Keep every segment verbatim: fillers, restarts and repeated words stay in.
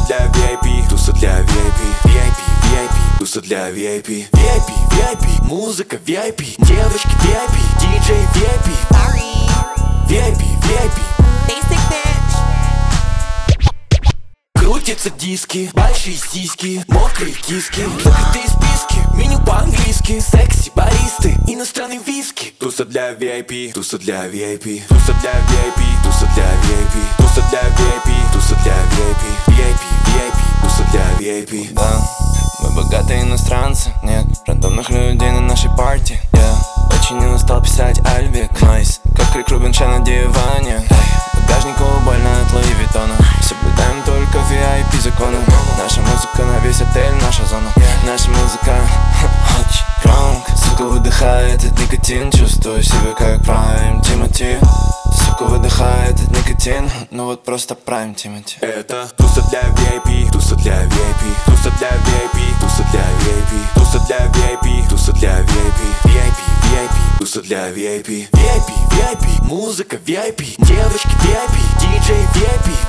для ви ай пи, туса для ви ай пи, ви ай пи, ви ай пи, туса для ви ай пи, ви ай пи, ви ай пи, музыка ви ай пи, девочки ви ай пи, диджей ви ай пи, ви ай пи, ви ай пи. Basic bitch. Крутятся диски, большие сиськи, мокрые киски, закрытые списки, меню по-английски, секси, баристы, иностранные виски. Туса для ви ай пи, туса для ви ай пи, туса для ви ай пи, туса для ви ай пи, туса для ви ай пи, туса для ви ай пи, ви ай пи, ви ай пи, туса для ви ай пи. Да, мы богатые иностранцы, нет рандомных людей на нашей парте. Я очень не устал писать альбик, найс, как Рик Рубинша на диване. Эй, багажнику больно от Луи Виттона. Соблюдаем только ви ай пи законы. Наша музыка на весь отель, наша зона. Наша музыка очень громко. Сука выдыхает от никотин, чувствую себя как Прайм Тимоти. Сука выдыхает от никотин, ну вот просто Прайм Тимоти. Это туса для ви ай пи, туса для ви ай пи, туса для ви ай пи, туса для ви ай пи, туса для ви ай пи, туса для ви ай пи, ви ай пи, ви ай пи, туса для ви ай пи, ви ай пи, ви ай пи, музыка ви ай пи, девочки ви ай пи, диджей ви ай пи,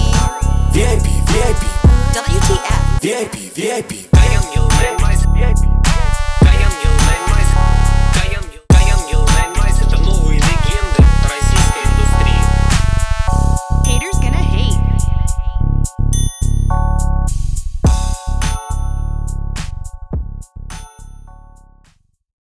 ви ай пи, ви ай пи, дабл ю ти эф. ви ай пи, ви ай пи. I am your man.